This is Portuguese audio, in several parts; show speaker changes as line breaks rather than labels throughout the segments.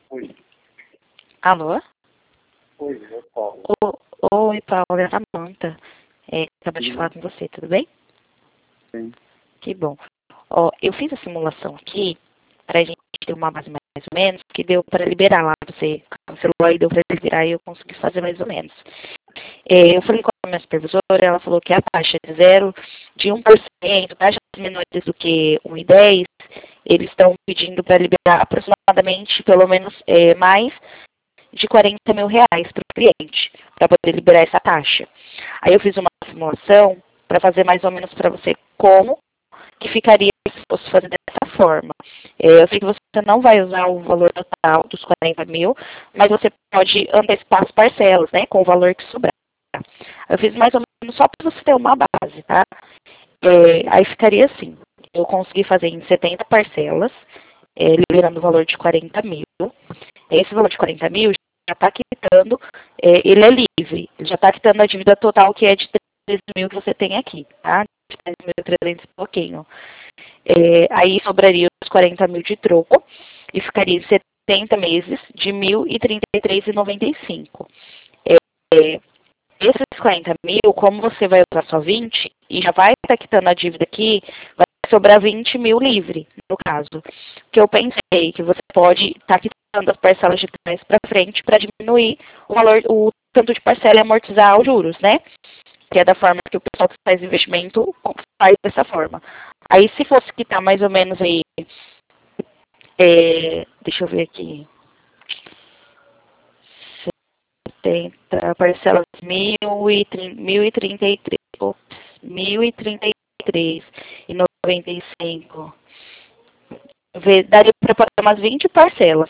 Oi.
Alô?
Oi, é Paulo.
Oi, Paulo, é a Samanta. Acabei de falar com você, tudo bem?
Sim.
Que bom. Ó, eu fiz a simulação aqui pra gente ter uma base mais ou menos, que deu para liberar lá. Você cancelou e deu para liberar e eu consegui fazer mais ou menos. Eu falei com a minha supervisora, ela falou que a taxa de zero de 1%, taxas menores do que 1,10, eles estão pedindo para liberar aproximadamente, pelo menos, mais de R$ 40.000 para o cliente, para poder liberar essa taxa. Aí eu fiz uma simulação para fazer mais ou menos para você como que ficaria se fosse fazer dessa forma. Eu sei que você não vai usar o valor total dos 40 mil, mas você pode antecipar as parcelas, né, com o valor que sobrar. Eu fiz mais ou menos só para você ter uma base, tá? Aí ficaria assim, eu consegui fazer em 70 parcelas, liberando o valor de 40 mil. Esse valor de 40 mil já está quitando, ele é livre, ele já está quitando a dívida total que é de 13 mil que você tem aqui, tá? De 13.300 e pouquinho. Aí sobraria os 40 mil de troco e ficaria em 70 meses de 1.033,95. Esses 40 mil, como você vai usar só 20 e já vai estar quitando a dívida aqui, vai sobrar 20 mil livre, no caso. Que eu pensei que você pode estar quitando as parcelas de trás para frente para diminuir o valor, o tanto de parcela e amortizar os juros, né? Que é da forma que o pessoal que faz investimento faz dessa forma. Aí se fosse quitar mais ou menos aí, deixa eu ver aqui, 70 parcelas 1.033, 1.033,95. Daria para pagar umas 20 parcelas.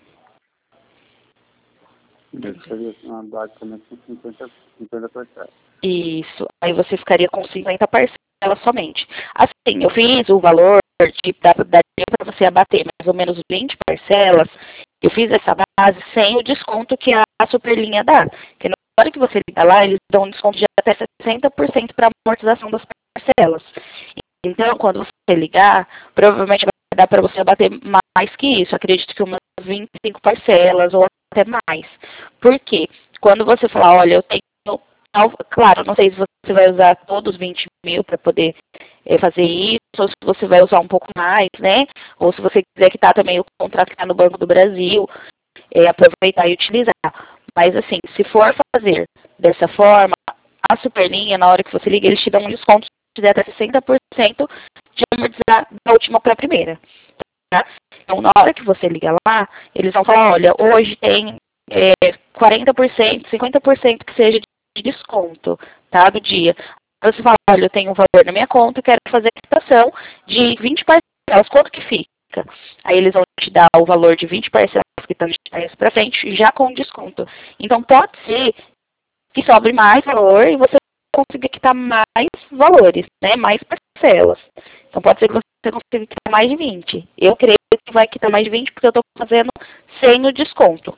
Eu seria uma basicamente com 50 parcelas.
Isso. Aí você ficaria com 50 parcelas somente. Assim, eu fiz o valor de daria para você abater mais ou menos 20 parcelas. Eu fiz essa base sem o desconto que a Superlinha dá. Porque na hora que você liga lá, eles dão um desconto de até 60% para amortização das parcelas. Então, quando você ligar, provavelmente vai dar para você abater mais que isso. Acredito que umas 25 parcelas ou até mais. Por quê? Quando você falar, olha, eu tenho. Claro, não sei se você vai usar todos os 20 mil para poder fazer isso, ou se você vai usar um pouco mais, né? Ou se você quiser quitar também o contrato que está no Banco do Brasil, aproveitar e utilizar. Mas, assim, se for fazer dessa forma, a Superlinha, na hora que você liga, eles te dão um desconto de até 60% de amortizar da última para a primeira. Tá? Então, na hora que você liga lá, eles vão falar, olha, hoje tem 40%, 50% que seja de desconto, tá, do dia. Você fala, olha, eu tenho um valor na minha conta, quero fazer a quitação de 20 parcelas, quanto que fica? Aí eles vão te dar o valor de 20 parcelas quitando de trás para frente, já com desconto. Então, pode ser que sobre mais valor e você consiga quitar mais valores, né? Mais parcelas. Então pode ser que você consiga quitar mais de 20. Eu creio que vai quitar mais de 20 porque eu estou fazendo sem o desconto.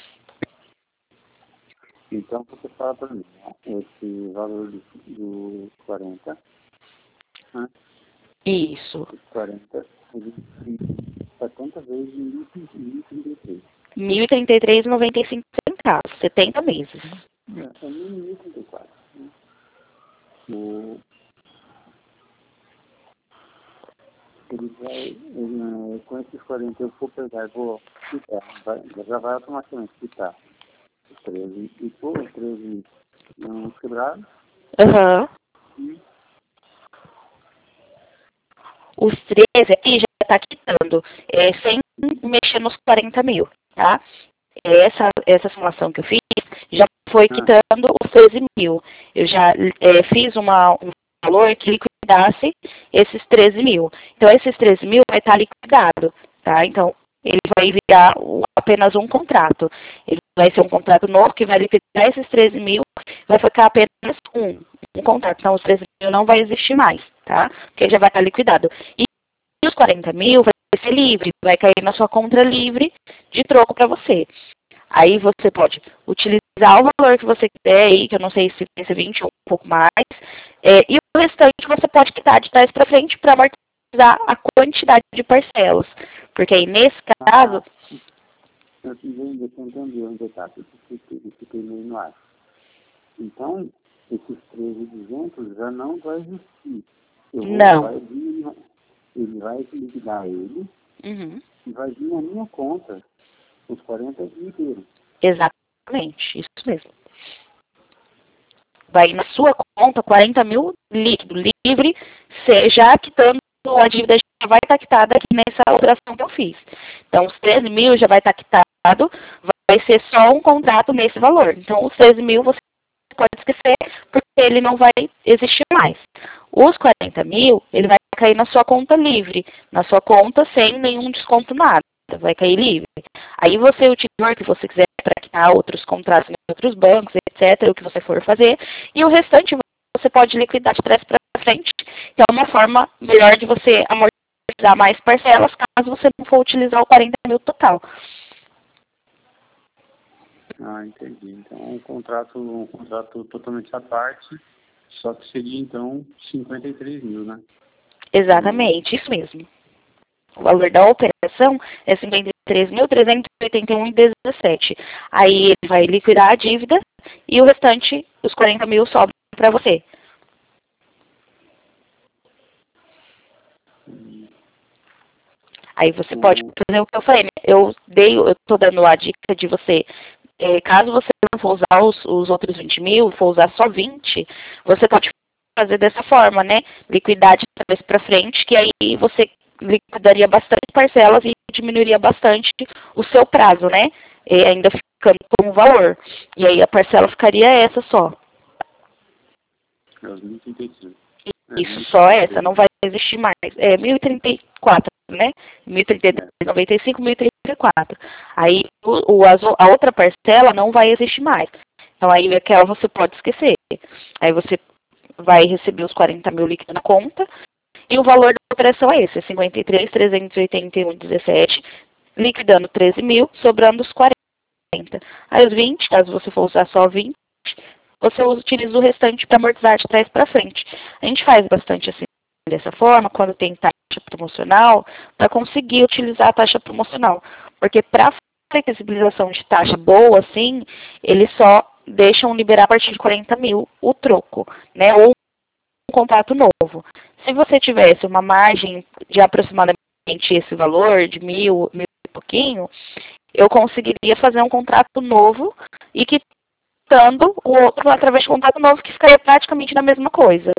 Então, você fala para mim, né? Esse valor do 40, né?
Isso.
Esse 40, ele 70 vezes 1.033.
1.033,95 centavos, 70 meses.
É 1.034. Né? Com esses 40 eu vou pegar e vou quitar. Já vai automaticamente quitar. 13 e por 13 não quebrados.
Aham. Os 13 aqui já está quitando, sem mexer nos 40 mil, tá? Essa simulação que eu fiz já foi quitando os 13 mil. Eu já fiz um valor que liquidasse esses 13 mil. Então, esses 13 mil vai estar liquidado, tá? Então, ele vai virar apenas um contrato. Ele vai ser um contrato novo que vai liquidar esses 13 mil, vai ficar apenas um contrato. Então, os 13 mil não vai existir mais, tá? Porque já vai estar liquidado. E os 40 mil vai ser livre, vai cair na sua conta livre de troco para você. Aí você pode utilizar o valor que você quiser aí, que eu não sei se vai ser 20 ou um pouco mais, e o restante você pode quitar de trás para frente para amortizar a quantidade de parcelas. Porque aí, nesse caso...
ainda você entendeu onde está, eu fiquei meio no ar. Então, esses 13.200 já não vai existir.
Não.
Ele vai liquidar ele
Uhum.
e vai vir na minha conta os 40 inteiros.
Exatamente, isso mesmo. Vai na sua conta 40 mil líquido, livre, já quitando a dívida já vai estar quitada aqui nessa operação que eu fiz. Então, os 13 mil já vai estar quitado, vai ser só um contrato nesse valor. Então, os 13 mil você pode esquecer, porque ele não vai existir mais. Os 40 mil, ele vai cair na sua conta livre, na sua conta sem nenhum desconto nada, vai cair livre. Aí você, o valor que você quiser para quitar outros contratos em outros bancos, etc., o que você for fazer, e o restante você pode liquidar de trás para frente, que é uma forma melhor de você amortizar mais parcelas, caso você não for utilizar o 40 mil total.
Ah, entendi. Então, um contrato totalmente à parte, só que seria, então, 53 mil, né?
Exatamente, isso mesmo. O valor da operação é 53.381,17. Aí ele vai liquidar a dívida e o restante, os 40 mil, sobra para você. Aí você pode fazer o que eu falei, né? Eu estou dando a dica de você, caso você não for usar os outros 20 mil, for usar só 20, você pode fazer dessa forma, né? Liquidar de trás para frente, que aí você liquidaria bastante parcelas e diminuiria bastante o seu prazo, né? Ainda ficando com o valor. E aí a parcela ficaria essa só.
É os 1.035.
Isso, só essa, não vai existir mais. É 1.034, né? 1.033,95, 1.034. Aí a outra parcela não vai existir mais. Então aí aquela você pode esquecer. Aí você vai receber os 40 mil líquidos na conta e o valor da operação é esse, 53.381,17, liquidando 13 mil, sobrando os 40. Aí os 20, caso você for usar só 20, você utiliza o restante para amortizar de trás para frente. A gente faz bastante assim, dessa forma, quando tem taxa promocional, para conseguir utilizar a taxa promocional. Porque para flexibilização de taxa boa, assim, eles só deixam liberar a partir de 40 mil o troco, né? Ou um contrato novo. Se você tivesse uma margem de aproximadamente esse valor, de 1.000, 1.000 e pouquinho, eu conseguiria fazer um contrato novo e quitando o outro através de contrato novo, que ficaria praticamente na mesma coisa.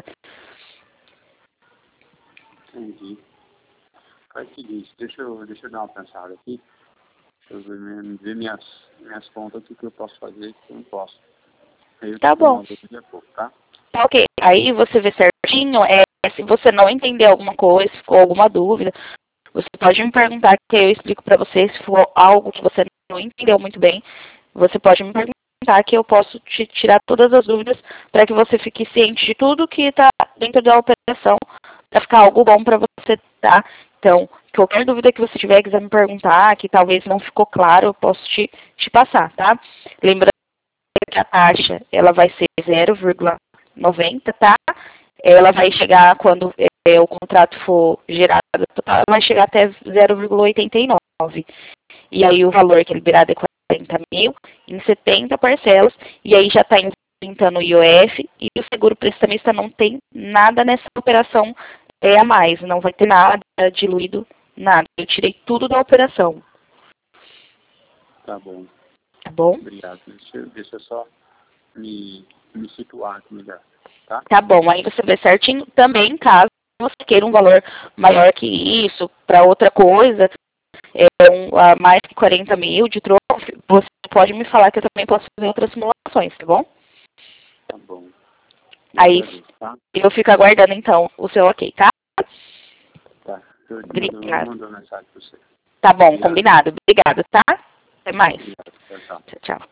Entendi. Faz o seguinte, deixa eu dar uma pensada aqui. Deixa eu ver minhas contas, o que eu posso fazer e o que eu não posso. Aí eu
Tá
te dou
bom.
uma daqui a pouco, tá?
Tá ok. Aí você vê certinho, se você não entender alguma coisa, se ficou alguma dúvida, você pode me perguntar que eu explico para você. Se for algo que você não entendeu muito bem, você pode me perguntar que eu posso te tirar todas as dúvidas para que você fique ciente de tudo que está dentro da operação, para ficar algo bom para você, tá? Então, qualquer dúvida que você tiver, quiser me perguntar, que talvez não ficou claro, eu posso te passar, tá? Lembrando que a taxa, ela vai ser 0,90, tá? Ela vai chegar, quando o contrato for gerado total, vai chegar até 0,89. E aí o valor que é liberado é 40 mil em 70 parcelas, e aí já está isentando o IOF, e o seguro prestamista não tem nada nessa operação a mais, não vai ter nada diluído, nada. Eu tirei tudo da operação.
Tá bom.
Tá bom?
Obrigado. Deixa eu só me situar aqui melhor, tá?
Tá bom, aí você vê certinho. Também, caso você queira um valor maior que isso, para outra coisa, a mais que 40 mil de troco, você pode me falar que eu também posso fazer outras simulações, tá bom?
Tá bom.
Aí
Tá?
eu fico aguardando então o seu ok, tá?
Tá. Eu
Obrigada.
mando mensagem pra você.
Tá bom,
Obrigado.
combinado. Obrigado, tá? Até mais.
Obrigado. Tchau, tchau.
Tchau, tchau.